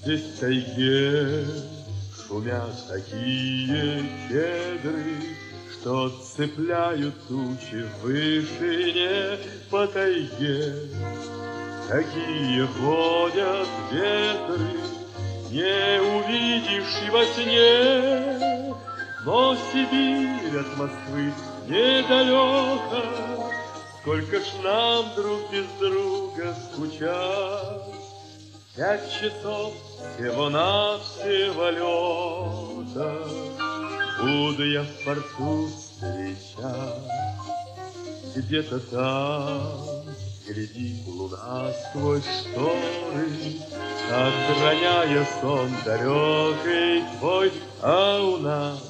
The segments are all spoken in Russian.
Здесь в тайге шумят такие кедры, что цепляют тучи в вышине по тайге. Такие ходят ветры, не увидишь и во сне, но Сибирь от Москвы недалека, сколько ж нам друг без друга скучать. 5 часов всего-навсего лета, буду я в порту встречать. Где-то там глядит луна сквозь шторы, отстраняя сон далекий твой, а у нас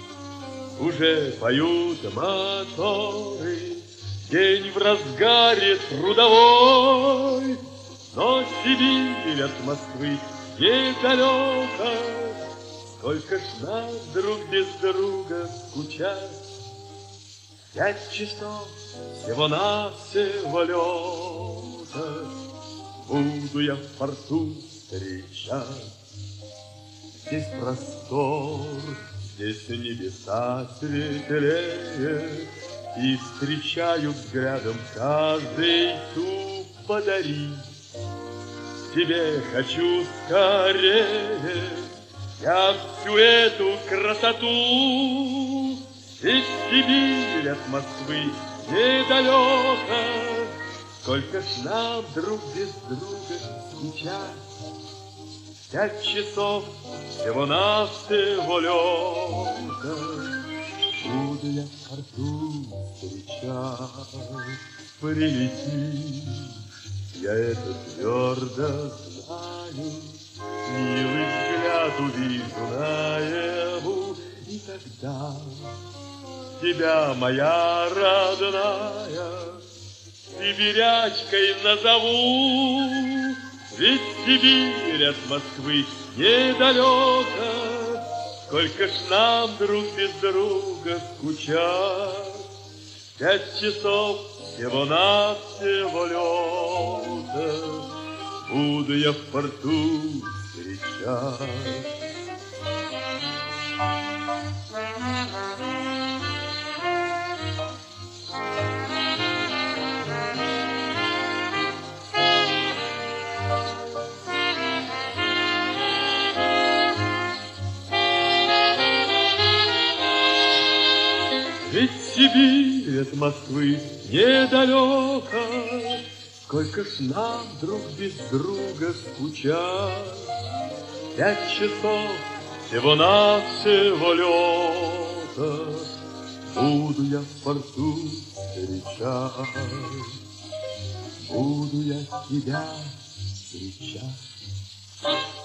уже поют моторы. День в разгаре трудовой, но Сибирь от Москвы недалека, сколько ж нам друг без друга скучать. 5 часов всего-навсего лета, буду я в порту встречать. Здесь простор, здесь небеса светлее, и встречаю взглядом каждый туп подарить. Тебе хочу скорее я всю эту красоту, ведь Сибирь от Москвы недалека, сколько ж нам друг без друга скучать. 5 часов всего-навсего лета, буду я в порту встречать. Прилетишь, я это твердо знаю, милый взгляд увижу наяву, и тогда тебя, моя родная, сибирячкой назову. Ведь Сибирь от Москвы недалека, сколько ж нам друг без друга скучать. 5 часов всего-навсего лета, буду я в порту встречать. Ведь Сибирь от Москвы недалека, сколько ж нам друг без друга скучать. 5 часов всего-навсего лета, буду я в порту встречать, буду я тебя встречать.